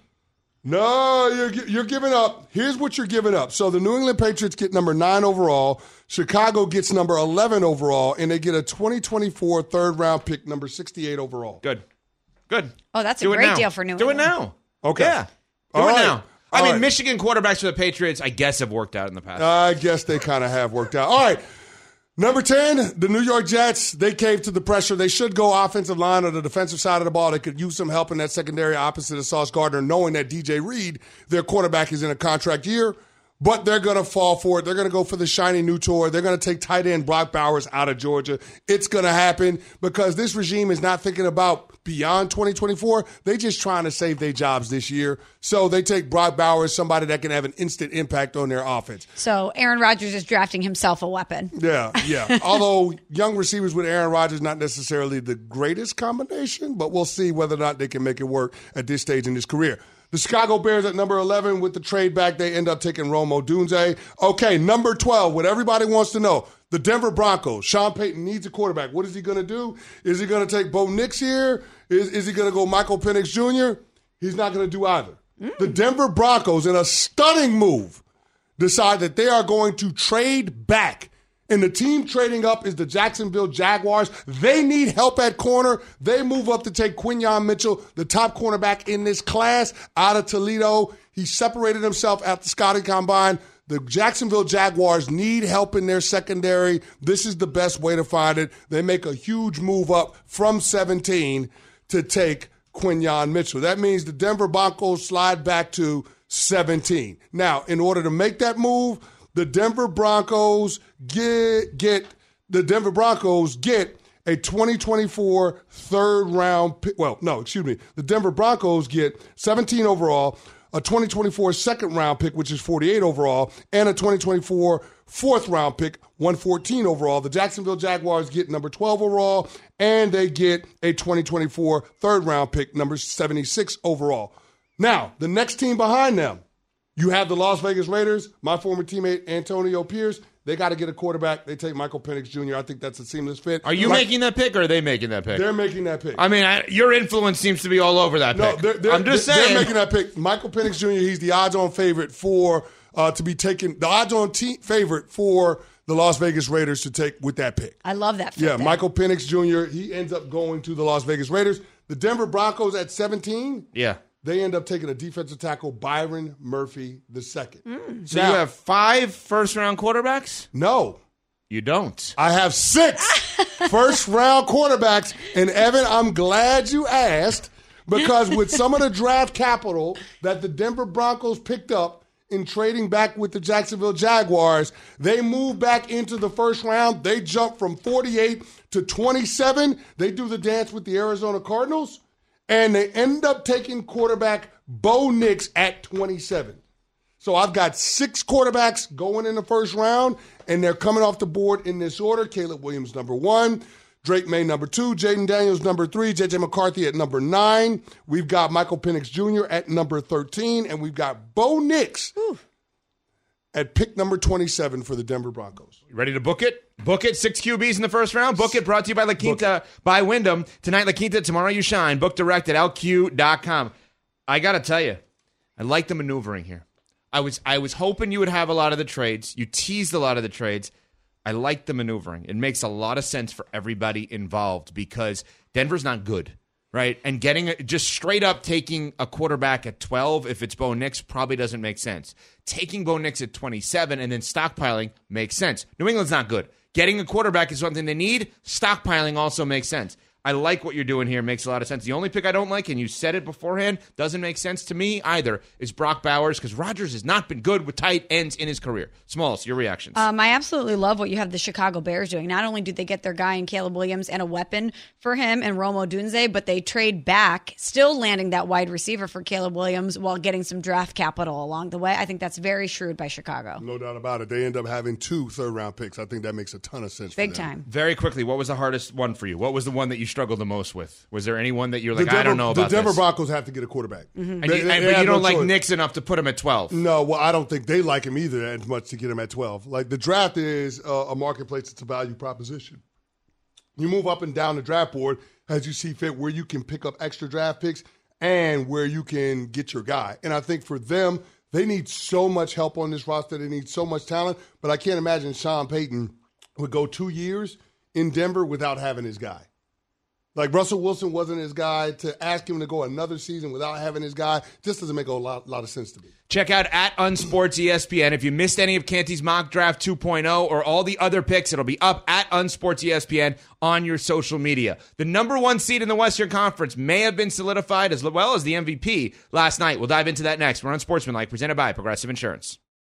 No, you're, you're giving up. Here's what you're giving up. So the New England Patriots get number nine overall. Chicago gets number eleven overall, and they get a twenty twenty-four third-round pick, number sixty-eight overall. Good. Good. Oh, that's a Do it great now. deal for New Do England. it now. Okay. Yeah. Do All it right. now. I All mean, right. Michigan quarterbacks for the Patriots, I guess, have worked out in the past. I guess they kind of have worked out. All right. Number ten, the New York Jets, they caved to the pressure. They should go offensive line or the defensive side of the ball. They could use some help in that secondary opposite of Sauce Gardner, knowing that D J Reed, their quarterback, is in a contract year. But they're going to fall for it. They're going to go for the shiny new toy. They're going to take tight end Brock Bowers out of Georgia. It's going to happen because this regime is not thinking about beyond twenty twenty-four. They're just trying to save their jobs this year. So they take Brock Bowers, somebody that can have an instant impact on their offense. So Aaron Rodgers is drafting himself a weapon. Yeah, yeah. Although young receivers with Aaron Rodgers, not necessarily the greatest combination, but we'll see whether or not they can make it work at this stage in his career. The Chicago Bears at number eleven with the trade back, they end up taking Romo Dunze. Okay, number twelve, what everybody wants to know, the Denver Broncos. Sean Payton needs a quarterback. What is he going to do? Is he going to take Bo Nix here? Is, is he going to go Michael Penix Junior? He's not going to do either. Mm. The Denver Broncos, in a stunning move, decide that they are going to trade back. And the team trading up is the Jacksonville Jaguars. They need help at corner. They move up to take Quinyon Mitchell, the top cornerback in this class, out of Toledo. He separated himself at the Scouting Combine. The Jacksonville Jaguars need help in their secondary. This is the best way to find it. They make a huge move up from seventeen to take Quinyon Mitchell. That means the Denver Broncos slide back to seventeen. Now, in order to make that move, the Denver Broncos get get the Denver Broncos get a twenty twenty-four third round pick. Well, no, excuse me. The Denver Broncos get seventeen overall, a twenty twenty-four second round pick, which is forty-eight overall, and a twenty twenty-four fourth round pick, one fourteen overall. The Jacksonville Jaguars get number twelve overall, and they get a twenty twenty-four third round pick, number seventy-six overall. Now, the next team behind them, you have the Las Vegas Raiders, my former teammate Antonio Pierce. They got to get a quarterback. They take Michael Penix Junior I think that's a seamless fit. Are you like, making that pick, or are they making that pick? They're making that pick. I mean, I, your influence seems to be all over that no, pick. They're, they're, I'm just they're, saying. They're making that pick. Michael Penix Junior, he's the odds-on favorite for uh, to be taken, the odds-on te- favorite for the Las Vegas Raiders to take with that pick. I love that fit Yeah, there. Michael Penix Junior, he ends up going to the Las Vegas Raiders. The Denver Broncos at seventeen. Yeah. They end up taking a defensive tackle, Byron Murphy the second. Mm. So now, you have five first-round quarterbacks? No. You don't. I have six first-round quarterbacks. And, Evan, I'm glad you asked because with some of the draft capital that the Denver Broncos picked up in trading back with the Jacksonville Jaguars, they moved back into the first round. They jumped from forty-eight to twenty-seven. They do the dance with the Arizona Cardinals. And they end up taking quarterback Bo Nix at twenty-seven. So I've got six quarterbacks going in the first round, and they're coming off the board in this order. Caleb Williams, number one. Drake May, number two. Jaden Daniels, number three. J J McCarthy at number nine. We've got Michael Penix Junior at number thirteen, and we've got Bo Nix Whew. at pick number twenty-seven for the Denver Broncos. You ready to book it? Book it. Six Q Bs in the first round. Book it. Brought to you by La Quinta by Wyndham. Tonight, La Quinta. Tomorrow, you shine. Book direct at L Q dot com. I got to tell you, I like the maneuvering here. I was I was hoping you would have a lot of the trades. You teased a lot of the trades. I like the maneuvering. It makes a lot of sense for everybody involved because Denver's not good, right? And getting a, just straight up taking a quarterback at twelve, if it's Bo Nix, probably doesn't make sense. Taking Bo Nix at twenty-seven and then stockpiling makes sense. New England's not good. Getting a quarterback is something they need. Stockpiling also makes sense. I like what you're doing here. Makes a lot of sense. The only pick I don't like, and you said it beforehand, doesn't make sense to me either, is Brock Bowers because Rodgers has not been good with tight ends in his career. Smalls, your reactions. Um, I absolutely love what you have the Chicago Bears doing. Not only do they get their guy in Caleb Williams and a weapon for him and Rome Odunze, but they trade back, still landing that wide receiver for Caleb Williams while getting some draft capital along the way. I think that's very shrewd by Chicago. No doubt about it. They end up having two third-round picks. I think that makes a ton of sense Big for them. time. Very quickly, what was the hardest one for you? What was the one that you struggled the most with? Was there anyone that you're like, Denver, I don't know about The Denver this? Broncos have to get a quarterback. Mm-hmm. And They, you, they, and, they but you don't no like choice. Nix enough to put him at twelve. No, well, I don't think they like him either as much to get him at twelve. Like, the draft is uh, a marketplace. It's a value proposition. You move up and down the draft board as you see fit where you can pick up extra draft picks and where you can get your guy. And I think for them, they need so much help on this roster. They need so much talent. But I can't imagine Sean Payton would go two years in Denver without having his guy. Like, Russell Wilson wasn't his guy. To ask him to go another season without having his guy just doesn't make a lot, lot of sense to me. Check out at Unsports E S P N. If you missed any of Canty's Mock Draft two point oh or all the other picks, it'll be up at Unsports E S P N on your social media. The number one seed in the Western Conference may have been solidified as well as the M V P last night. We'll dive into that next. We're on Sportsmanlike, presented by Progressive Insurance.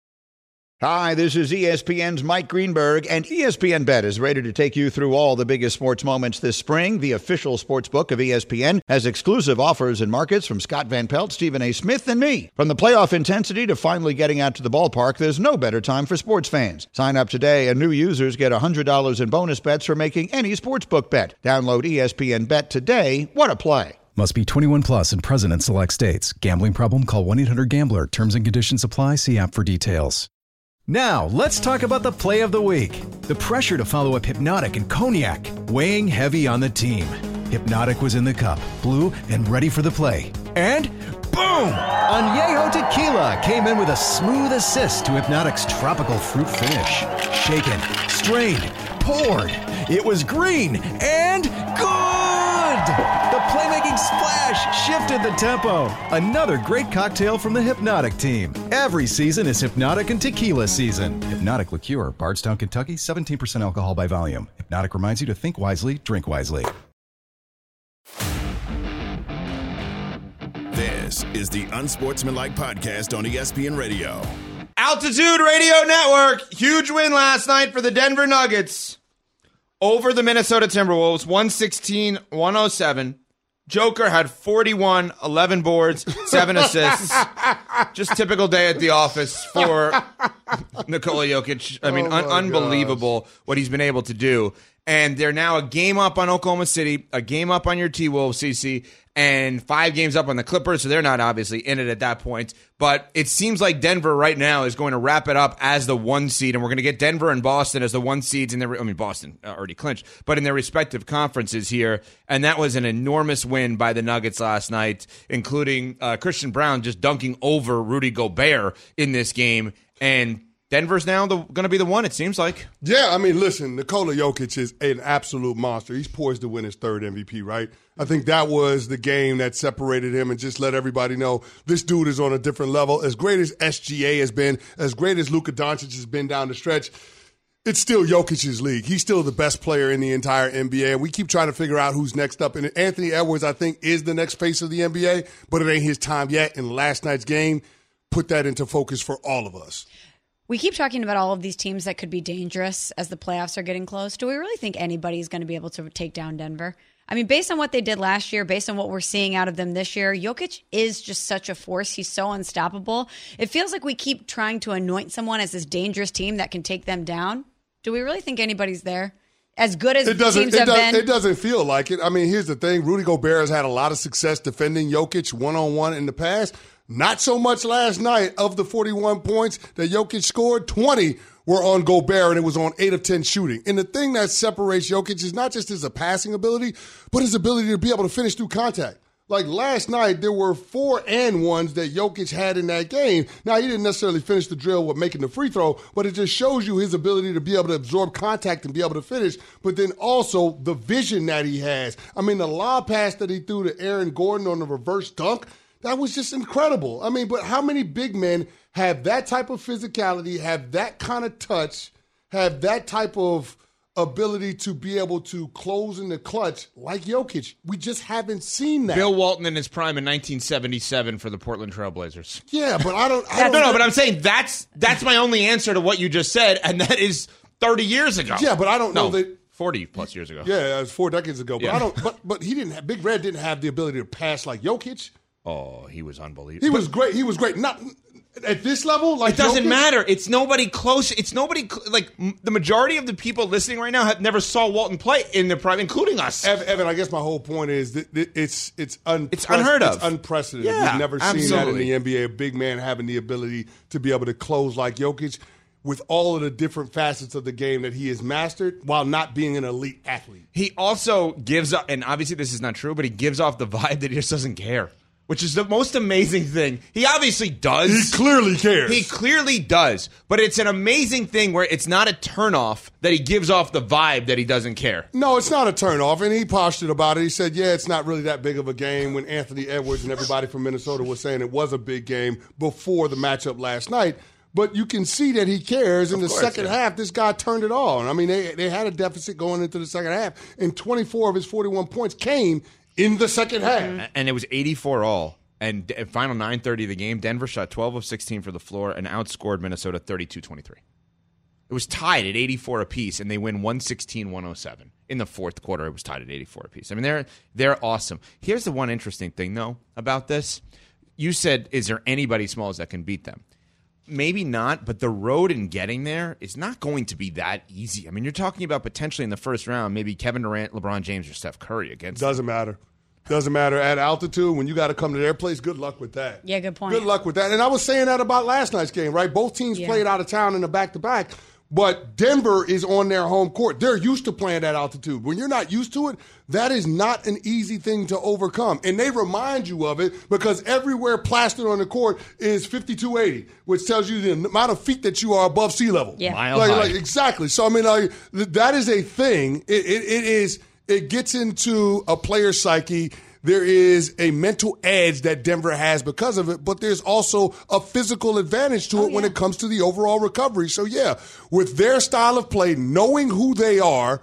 Hi, this is E S P N's Mike Greenberg, and E S P N Bet is ready to take you through all the biggest sports moments this spring. The official sports book of E S P N has exclusive offers and markets from Scott Van Pelt, Stephen A. Smith, and me. From the playoff intensity to finally getting out to the ballpark, there's no better time for sports fans. Sign up today, and new users get one hundred dollars in bonus bets for making any sportsbook bet. Download E S P N Bet today. What a play. Must be twenty-one plus and present in select states. Gambling problem? Call one eight hundred gambler. Terms and conditions apply. See app for details. Now, let's talk about the play of the week. The pressure to follow up Hypnotic and Cognac, weighing heavy on the team. Hypnotic was in the cup, blue, and ready for the play. And boom! Añejo Tequila came in with a smooth assist to Hypnotic's tropical fruit finish. Shaken, strained, poured. It was green and good! The playmaking splash shifted the tempo. Another great cocktail from the Hypnotic team. Every season is Hypnotic and Tequila season. Hypnotic Liqueur, Bardstown, Kentucky, seventeen percent alcohol by volume. Hypnotic reminds you to think wisely, drink wisely. This is the Unsportsmanlike Podcast on E S P N Radio. Altitude Radio Network. Huge win last night for the Denver Nuggets over the Minnesota Timberwolves, one sixteen to one oh seven. Joker had forty-one, eleven boards, seven assists. Just typical day at the office for Nikola Jokic. I mean, Oh un- my unbelievable gosh. what he's been able to do. And they're now a game up on Oklahoma City, a game up on your T-Wolves, C C, and five games up on the Clippers, so they're not obviously in it at that point. But it seems like Denver right now is going to wrap it up as the one seed, and we're going to get Denver and Boston as the one seeds in their, I mean, Boston already clinched, but in their respective conferences here. And that was an enormous win by the Nuggets last night, including uh, Christian Brown just dunking over Rudy Gobert in this game. And Denver's now going to be the one, it seems like. Yeah, I mean, listen, Nikola Jokic is an absolute monster. He's poised to win his third M V P, right? I think that was the game that separated him and just let everybody know this dude is on a different level. As great as S G A has been, as great as Luka Doncic has been down the stretch, it's still Jokic's league. He's still the best player in the entire N B A. And we keep trying to figure out who's next up. And Anthony Edwards, I think, is the next face of the N B A, but it ain't his time yet. And last night's game put that into focus for all of us. We keep talking about all of these teams that could be dangerous as the playoffs are getting close. Do we really think anybody's going to be able to take down Denver? I mean, based on what they did last year, based on what we're seeing out of them this year, Jokic is just such a force. He's so unstoppable. It feels like we keep trying to anoint someone as this dangerous team that can take them down. Do we really think anybody's there? As good as it doesn't, teams it have does, been? It doesn't feel like it. I mean, here's the thing. Rudy Gobert has had a lot of success defending Jokic one-on-one in the past. Not so much last night. Of the forty-one points that Jokic scored, twenty were on Gobert, and it was on eight of ten shooting. And the thing that separates Jokic is not just his passing ability, but his ability to be able to finish through contact. Like last night, there were four and ones that Jokic had in that game. Now, he didn't necessarily finish the drill with making the free throw, but it just shows you his ability to be able to absorb contact and be able to finish, but then also the vision that he has. I mean, the lob pass that he threw to Aaron Gordon on the reverse dunk, that was just incredible. I mean, but how many big men have that type of physicality, have that kind of touch, have that type of ability to be able to close in the clutch like Jokic? We just haven't seen that. Bill Walton in his prime in nineteen seventy-seven for the Portland Trailblazers. Yeah, but I don't. I don't no, no, but I'm saying that's that's my only answer to what you just said, and that is thirty years ago. Yeah, but I don't know no, that. forty plus years ago. Yeah, it was four decades ago. But Yeah. I don't. But but he didn't. Have, Big Red didn't have the ability to pass like Jokic. Oh, he was unbelievable. He But was great. He was great. Not at this level. Like it doesn't Jokic. matter. It's nobody close. It's nobody cl- like m- the majority of the people listening right now have never saw Walton play in their prime, including us. Ev- Evan, I guess my whole point is that that it's it's, unpre- It's unheard of. It's unprecedented. Yeah, We've never seen that in absolutely. the N B A. A big man having the ability to be able to close like Jokic with all of the different facets of the game that he has mastered while not being an elite athlete. He also gives up, and obviously this is not true, but he gives off the vibe that he just doesn't care, which is the most amazing thing. He obviously does. He clearly cares. He clearly does, but it's an amazing thing where it's not a turnoff that he gives off the vibe that he doesn't care. No, it's not a turnoff, and he postured about it. He said, yeah, it's not really that big of a game when Anthony Edwards and everybody from Minnesota was saying it was a big game before the matchup last night. But you can see that he cares. In the course, second yeah. half, this guy turned it on. I mean, they, they had a deficit going into the second half, and twenty-four of his forty-one points came in the second half. And it was eighty-four all. And d- final nine thirty of the game, Denver shot twelve of sixteen for the floor and outscored Minnesota thirty-two twenty-three. It was tied at eighty-four apiece, and they win one sixteen one oh seven. In the fourth quarter, it was tied at eighty-four apiece. I mean, they're they're awesome. Here's the one interesting thing, though, about this. You said, is there anybody Smalls that can beat them? Maybe not, but the road in getting there is not going to be that easy. I mean, you're talking about potentially in the first round, maybe Kevin Durant, LeBron James, or Steph Curry against them. Doesn't matter. Doesn't matter. At altitude, when you got to come to their place, good luck with that. Yeah, good point. Good luck with that. And I was saying that about last night's game, right? Both teams Yeah. played out of town in the back-to-back, but Denver is on their home court. They're used to playing at altitude. When you're not used to it, that is not an easy thing to overcome. And they remind you of it because everywhere plastered on the court is fifty-two eighty, which tells you the amount of feet that you are above sea level. Yeah. Mile Like, high. like, exactly. So, I mean, like, th- that is a thing. It, it, it is. It gets into a player's psyche. There is a mental edge that Denver has because of it, but there's also a physical advantage to Oh, it when yeah. it comes to the overall recovery. So, yeah, with their style of play, knowing who they are,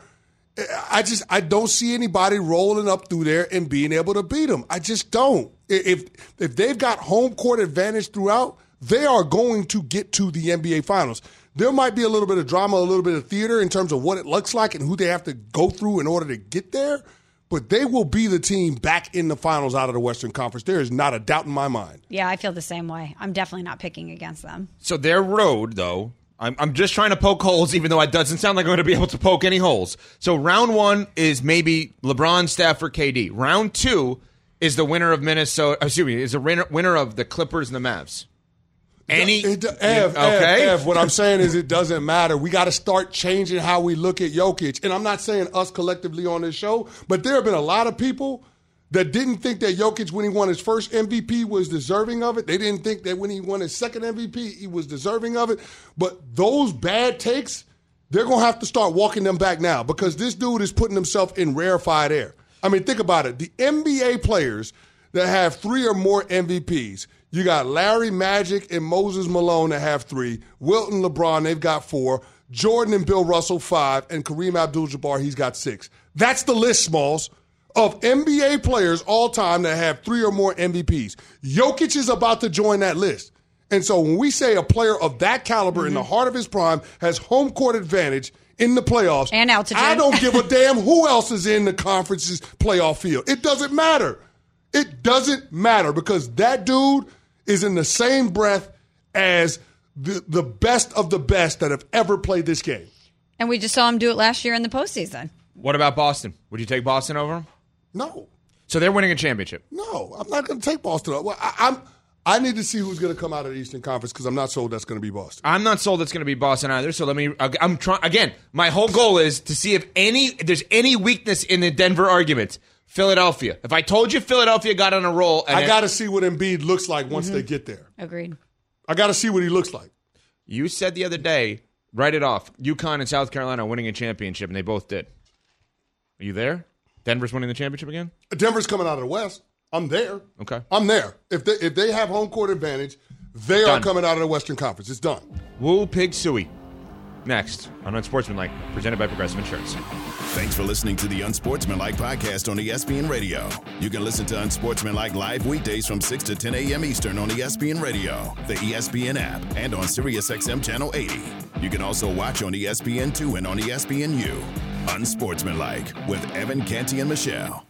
I just I don't see anybody rolling up through there and being able to beat them. I just don't. If if they've got home court advantage throughout, they are going to get to the N B A Finals. There might be a little bit of drama, a little bit of theater in terms of what it looks like and who they have to go through in order to get there. but they will be the team back in the finals out of the Western Conference. There is not a doubt in my mind. Yeah, I feel the same way. I'm definitely not picking against them. So their road, though, I'm, I'm just trying to poke holes, even though it doesn't sound like I'm going to be able to poke any holes. So round one is maybe LeBron, Steph, or K D. Round two is the winner of Minnesota. Excuse me, is the winner, winner of the Clippers and the Mavs. Any it, it, Ev, okay? Ev, Ev, what I'm saying is it doesn't matter. We got to start changing how we look at Jokic. And I'm not saying us collectively on this show, but there have been a lot of people that didn't think that Jokic, when he won his first M V P, was deserving of it. They didn't think that when he won his second M V P, he was deserving of it. But those bad takes, they're going to have to start walking them back now because this dude is putting himself in rarefied air. I mean, think about it. The N B A players that have three or more M V Ps, you got Larry, Magic, and Moses Malone that have three. Wilt and LeBron, they've got four. Jordan and Bill Russell, five. And Kareem Abdul-Jabbar, he's got six. That's the list, Smalls, of N B A players all time that have three or more M V Ps. Jokic is about to join that list. And so when we say a player of that caliber mm-hmm. in the heart of his prime has home court advantage in the playoffs, and altitude. I don't give a damn who else is in the conference's playoff field. It doesn't matter. It doesn't matter because that dude is in the same breath as the, the best of the best that have ever played this game. And we just saw him do it last year in the postseason. What about Boston? Would you take Boston over him? No. So they're winning a championship? No, I'm not going to take Boston over. Well, I, I'm, I need to see who's going to come out of the Eastern Conference because I'm not sold that's going to be Boston. I'm not sold that's going to be Boston either. So let me. I'm trying again. My whole goal is to see if any if there's any weakness in the Denver argument. Philadelphia. If I told you Philadelphia got on a roll, and I got to see what Embiid looks like once mm-hmm. they get there. Agreed. I got to see what he looks like. You said the other day, write it off. UConn and South Carolina winning a championship, and they both did. Are you there? Denver's winning the championship again? Denver's coming out of the West. I'm there. Okay. I'm there. If they if they have home court advantage, they done. are coming out of the Western Conference. It's done. Woo Pig Suey. Next on Unsportsmanlike, presented by Progressive Insurance. Thanks for listening to the Unsportsmanlike podcast on E S P N Radio. You can listen to Unsportsmanlike live weekdays from six to ten a.m. Eastern on E S P N Radio, the E S P N app, and on SiriusXM Channel eighty. You can also watch on E S P N two and on E S P N U. Unsportsmanlike with Evan Canty and Michelle.